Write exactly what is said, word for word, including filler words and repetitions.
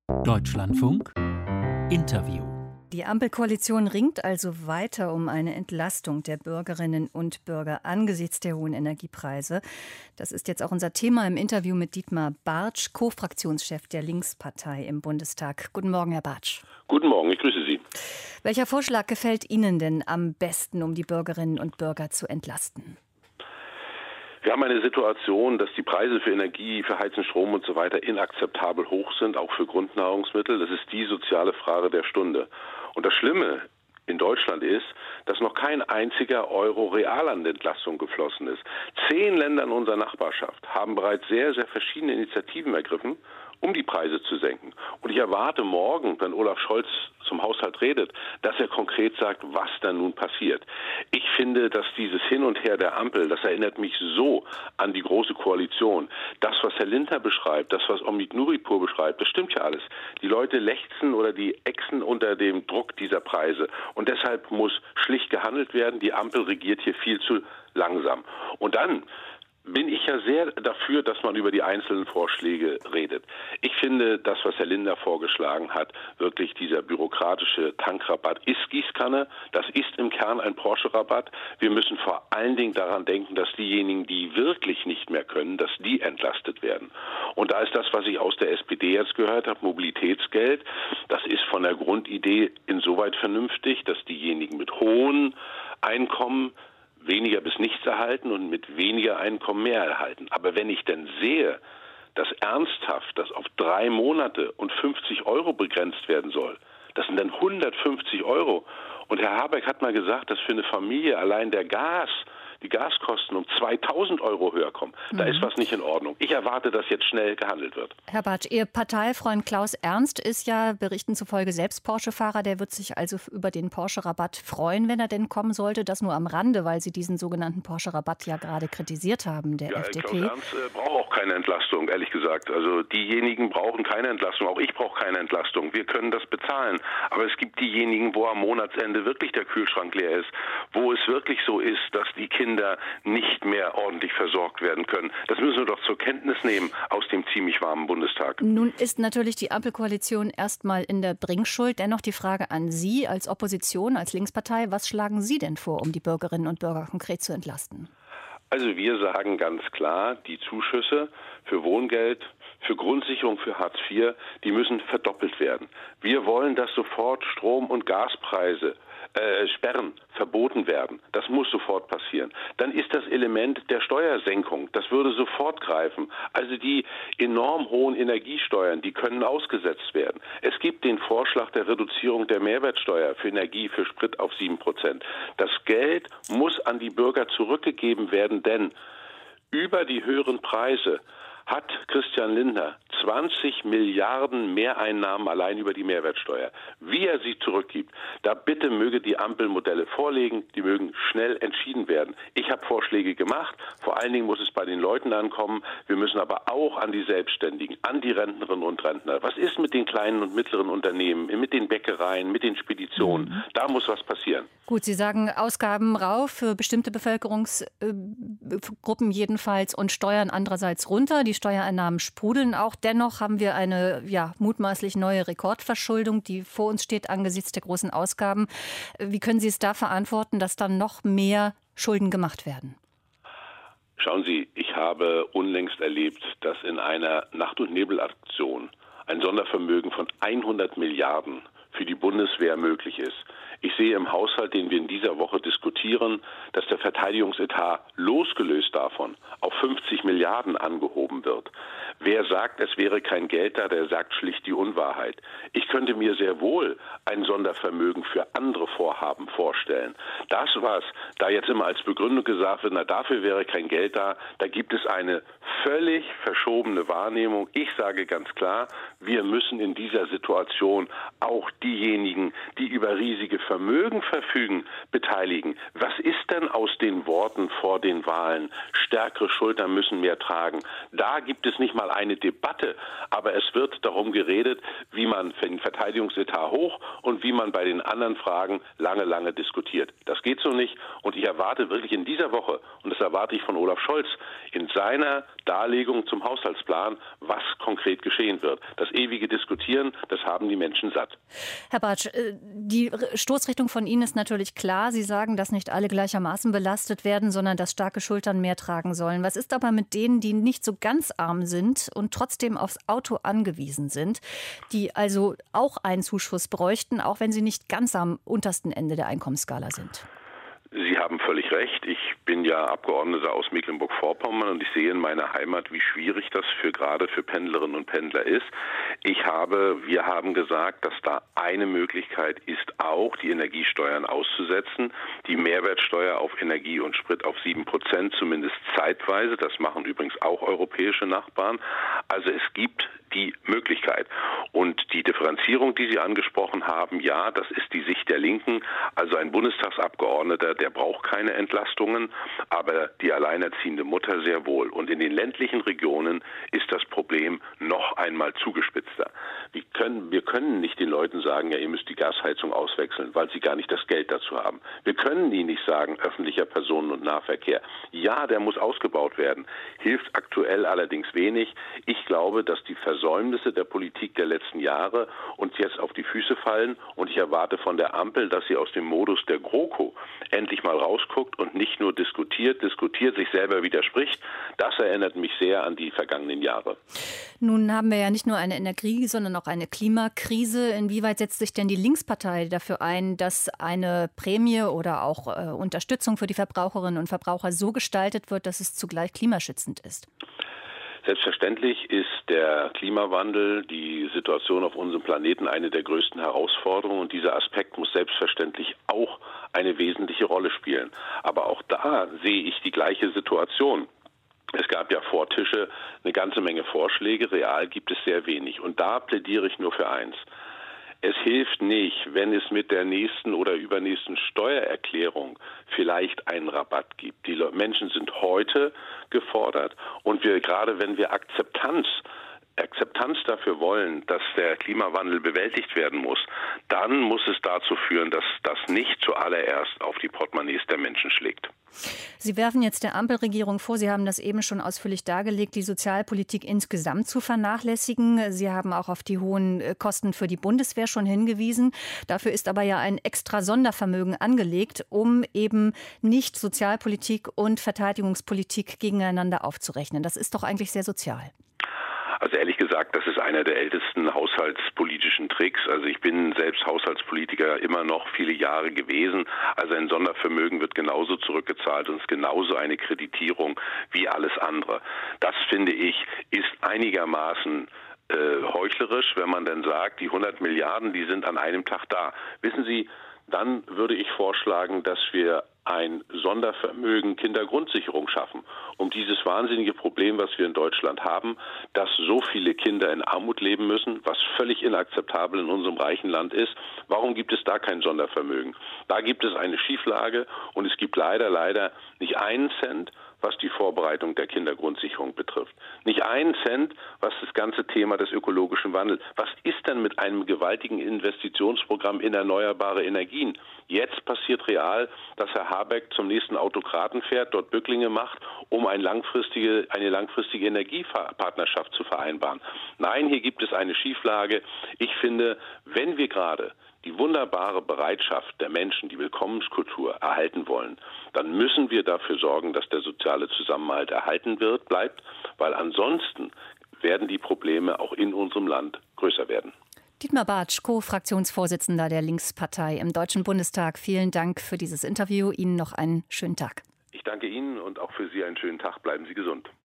Deutschlandfunk Interview. Die Ampelkoalition ringt also weiter um eine Entlastung der Bürgerinnen und Bürger angesichts der hohen Energiepreise. Das ist jetzt auch unser Thema im Interview mit Dietmar Bartsch, Co-Fraktionschef der Linkspartei im Bundestag. Guten Morgen, Herr Bartsch. Guten Morgen, ich grüße Sie. Welcher Vorschlag gefällt Ihnen denn am besten, um die Bürgerinnen und Bürger zu entlasten? Wir haben eine Situation, dass die Preise für Energie, für Heizen, Strom und so weiter inakzeptabel hoch sind, auch für Grundnahrungsmittel. Das ist die soziale Frage der Stunde. Und das Schlimme in Deutschland ist, dass noch kein einziger Euro real an Entlastung geflossen ist. Zehn Länder in unserer Nachbarschaft haben bereits sehr, sehr verschiedene Initiativen ergriffen, um die Preise zu senken. Und ich erwarte morgen, wenn Olaf Scholz zum Haushalt redet, dass er konkret sagt, was dann nun passiert. Ich finde, dass dieses Hin und Her der Ampel, das erinnert mich so an die Große Koalition. Das, was Herr Lindner beschreibt, das, was Omid Nuripur beschreibt, das stimmt ja alles. Die Leute lechzen oder die ächzen unter dem Druck dieser Preise. Und deshalb muss schlicht gehandelt werden. Die Ampel regiert hier viel zu langsam. Und dann bin ich ja sehr dafür, dass man über die einzelnen Vorschläge redet. Ich finde, das, was Herr Lindner vorgeschlagen hat, wirklich dieser bürokratische Tankrabatt ist Gießkanne. Das ist im Kern ein Porsche-Rabatt. Wir müssen vor allen Dingen daran denken, dass diejenigen, die wirklich nicht mehr können, dass die entlastet werden. Und da ist das, was ich aus der S P D jetzt gehört habe, Mobilitätsgeld. Das ist von der Grundidee insoweit vernünftig, dass diejenigen mit hohen Einkommen weniger bis nichts erhalten und mit weniger Einkommen mehr erhalten. Aber wenn ich dann sehe, dass ernsthaft das auf drei Monate und fünfzig Euro begrenzt werden soll, das sind dann hundertfünfzig Euro. Und Herr Habeck hat mal gesagt, dass für eine Familie allein der Gas, die Gaskosten um zweitausend Euro höher kommen. Da mhm. ist was nicht in Ordnung. Ich erwarte, dass jetzt schnell gehandelt wird. Herr Bartsch, Ihr Parteifreund Klaus Ernst ist ja Berichten zufolge selbst Porsche-Fahrer. Der wird sich also über den Porsche-Rabatt freuen, wenn er denn kommen sollte. Das nur am Rande, weil Sie diesen sogenannten Porsche-Rabatt ja gerade kritisiert haben, der ja, F D P. Klaus Ernst äh, braucht auch keine Entlastung, ehrlich gesagt. Also diejenigen brauchen keine Entlastung. Auch ich brauche keine Entlastung. Wir können das bezahlen. Aber es gibt diejenigen, wo am Monatsende wirklich der Kühlschrank leer ist, wo es wirklich so ist, dass die Kinder nicht mehr ordentlich versorgt werden können. Das müssen wir doch zur Kenntnis nehmen aus dem ziemlich warmen Bundestag. Nun ist natürlich die Ampelkoalition erstmal in der Bringschuld. Dennoch die Frage an Sie als Opposition, als Linkspartei. Was schlagen Sie denn vor, um die Bürgerinnen und Bürger konkret zu entlasten? Also wir sagen ganz klar, die Zuschüsse für Wohngeld, für Grundsicherung für Hartz vier, die müssen verdoppelt werden. Wir wollen, dass sofort Strom- und Gaspreise Äh, Sperren verboten werden. Das muss sofort passieren. Dann ist das Element der Steuersenkung. Das würde sofort greifen. Also die enorm hohen Energiesteuern, die können ausgesetzt werden. Es gibt den Vorschlag der Reduzierung der Mehrwertsteuer für Energie, für Sprit auf sieben Prozent. Das Geld muss an die Bürger zurückgegeben werden, denn über die höheren Preise hat Christian Lindner zwanzig Milliarden Mehreinnahmen allein über die Mehrwertsteuer. Wie er sie zurückgibt, da bitte möge die Ampelmodelle vorlegen, die mögen schnell entschieden werden. Ich habe Vorschläge gemacht, vor allen Dingen muss es bei den Leuten ankommen. Wir müssen aber auch an die Selbstständigen, an die Rentnerinnen und Rentner. Was ist mit den kleinen und mittleren Unternehmen, mit den Bäckereien, mit den Speditionen? Mhm. Da muss was passieren. Gut, Sie sagen Ausgaben rauf für bestimmte Bevölkerungsgruppen jedenfalls und Steuern andererseits runter. Die Steuereinnahmen sprudeln auch. Dennoch haben wir eine ja, mutmaßlich neue Rekordverschuldung, die vor uns steht angesichts der großen Ausgaben. Wie können Sie es da verantworten, dass dann noch mehr Schulden gemacht werden? Schauen Sie, ich habe unlängst erlebt, dass in einer Nacht- und Nebelaktion ein Sondervermögen von hundert Milliarden für die Bundeswehr möglich ist. Ich sehe im Haushalt, den wir in dieser Woche diskutieren, dass der Verteidigungsetat losgelöst davon auf fünfzig Milliarden angehoben wird. Wer sagt, es wäre kein Geld da, der sagt schlicht die Unwahrheit. Ich könnte mir sehr wohl ein Sondervermögen für andere Vorhaben vorstellen. Das, was da jetzt immer als Begründung gesagt wird, na dafür wäre kein Geld da, da gibt es eine völlig verschobene Wahrnehmung. Ich sage ganz klar, wir müssen in dieser Situation auch diejenigen, die über riesige Vermögen verfügen, beteiligen. Was ist denn aus den Worten vor den Wahlen? Stärkere Schultern müssen mehr tragen. Da gibt es nicht mal eine Debatte, aber es wird darum geredet, wie man für den Verteidigungsetat hoch und wie man bei den anderen Fragen lange, lange diskutiert. Das geht so nicht und ich erwarte wirklich in dieser Woche, und das erwarte ich von Olaf Scholz, in seiner Darlegung zum Haushaltsplan, was konkret geschehen wird. Das ewige Diskutieren, das haben die Menschen satt. Herr Bartsch, die Stoßrichtung von Ihnen ist natürlich klar. Sie sagen, dass nicht alle gleichermaßen belastet werden, sondern dass starke Schultern mehr tragen sollen. Was ist aber mit denen, die nicht so ganz arm sind und trotzdem aufs Auto angewiesen sind, die also auch einen Zuschuss bräuchten, auch wenn sie nicht ganz am untersten Ende der Einkommensskala sind? Sie haben völlig recht. Ich bin ja Abgeordneter aus Mecklenburg-Vorpommern und ich sehe in meiner Heimat, wie schwierig das für gerade für Pendlerinnen und Pendler ist. Ich habe, wir haben gesagt, dass da eine Möglichkeit ist, auch die Energiesteuern auszusetzen, die Mehrwertsteuer auf Energie und Sprit auf sieben Prozent, zumindest zeitweise. Das machen übrigens auch europäische Nachbarn. Also es gibt die Möglichkeit. Und die Differenzierung, die Sie angesprochen haben, ja, das ist die Sicht der Linken. Also ein Bundestagsabgeordneter, der braucht keine Entlastungen, aber die alleinerziehende Mutter sehr wohl. Und in den ländlichen Regionen ist das Problem noch einmal zugespitzter. Wir können, wir können nicht den Leuten sagen, ja, ihr müsst die Gasheizung auswechseln, weil sie gar nicht das Geld dazu haben. Wir können ihnen nicht sagen, öffentlicher Personen- und Nahverkehr. Ja, der muss ausgebaut werden. Hilft aktuell allerdings wenig. Ich glaube, dass die Versäumnisse der Politik der letzten Jahre uns jetzt auf die Füße fallen und ich erwarte von der Ampel, dass sie aus dem Modus der GroKo endlich mal rausguckt und nicht nur diskutiert, diskutiert, sich selber widerspricht. Das erinnert mich sehr an die vergangenen Jahre. Nun haben wir ja nicht nur eine Energie, sondern auch eine Klimakrise. Inwieweit setzt sich denn die Linkspartei dafür ein, dass eine Prämie oder auch äh, Unterstützung für die Verbraucherinnen und Verbraucher so gestaltet wird, dass es zugleich klimaschützend ist? Selbstverständlich ist der Klimawandel, die Situation auf unserem Planeten eine der größten Herausforderungen und dieser Aspekt muss selbstverständlich auch eine wesentliche Rolle spielen. Aber auch da sehe ich die gleiche Situation. Es gab ja vor Tische eine ganze Menge Vorschläge, real gibt es sehr wenig. Und da plädiere ich nur für eins. Es hilft nicht, wenn es mit der nächsten oder übernächsten Steuererklärung vielleicht einen Rabatt gibt. Die Menschen sind heute gefordert und wir, gerade wenn wir Akzeptanz Akzeptanz dafür wollen, dass der Klimawandel bewältigt werden muss, dann muss es dazu führen, dass das nicht zuallererst auf die Portemonnaies der Menschen schlägt. Sie werfen jetzt der Ampelregierung vor, Sie haben das eben schon ausführlich dargelegt, die Sozialpolitik insgesamt zu vernachlässigen. Sie haben auch auf die hohen Kosten für die Bundeswehr schon hingewiesen. Dafür ist aber ja ein extra Sondervermögen angelegt, um eben nicht Sozialpolitik und Verteidigungspolitik gegeneinander aufzurechnen. Das ist doch eigentlich sehr sozial. Also ehrlich gesagt, das ist einer der ältesten haushaltspolitischen Tricks. Also ich bin selbst Haushaltspolitiker immer noch viele Jahre gewesen. Also ein Sondervermögen wird genauso zurückgezahlt und ist genauso eine Kreditierung wie alles andere. Das, finde ich, ist einigermaßen äh, heuchlerisch, wenn man dann sagt, die hundert Milliarden, die sind an einem Tag da. Wissen Sie, dann würde ich vorschlagen, dass wir ein Sondervermögen Kindergrundsicherung schaffen, um dieses wahnsinnige Problem, was wir in Deutschland haben, dass so viele Kinder in Armut leben müssen, was völlig inakzeptabel in unserem reichen Land ist. Warum gibt es da kein Sondervermögen? Da gibt es eine Schieflage und es gibt leider, leider nicht einen Cent, was die Vorbereitung der Kindergrundsicherung betrifft. Nicht einen Cent, was das ganze Thema des ökologischen Wandels. Was ist denn mit einem gewaltigen Investitionsprogramm in erneuerbare Energien? Jetzt passiert real, dass Herr Habeck zum nächsten Autokraten fährt, dort Bücklinge macht, um ein langfristige, eine langfristige Energiepartnerschaft zu vereinbaren. Nein, hier gibt es eine Schieflage. Ich finde, wenn wir gerade die wunderbare Bereitschaft der Menschen, die Willkommenskultur erhalten wollen, dann müssen wir dafür sorgen, dass der soziale Zusammenhalt erhalten wird, bleibt, weil ansonsten werden die Probleme auch in unserem Land größer werden. Dietmar Bartsch, Co-Fraktionsvorsitzender der Linkspartei im Deutschen Bundestag. Vielen Dank für dieses Interview. Ihnen noch einen schönen Tag. Ich danke Ihnen und auch für Sie einen schönen Tag. Bleiben Sie gesund.